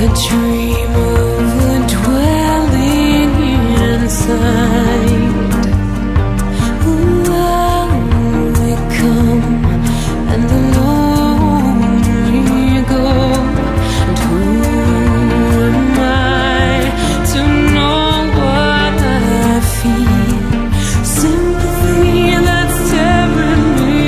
dream of a dwelling inside. Along we come, and alone we go. And who am I to know what I feel? Sympathy that's tearing me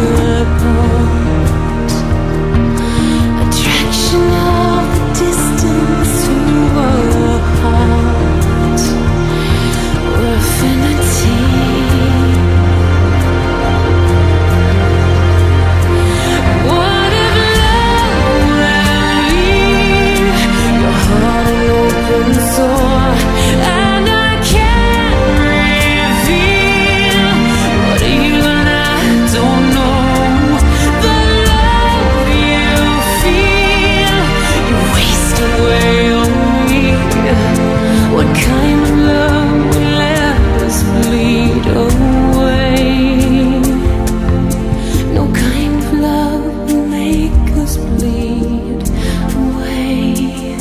apart. Attraction of the distance to a heart. We're affinity. What if love will leave your heart an open sore, and I can't reveal what even I don't know? The love you feel, you waste away on me. What kind of love will let us bleed away? No kind of love will make us bleed away.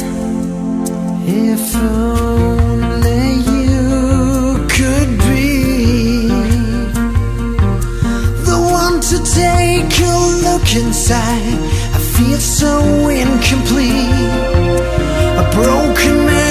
If only you could be the one to take a look inside. I feel so incomplete, a broken man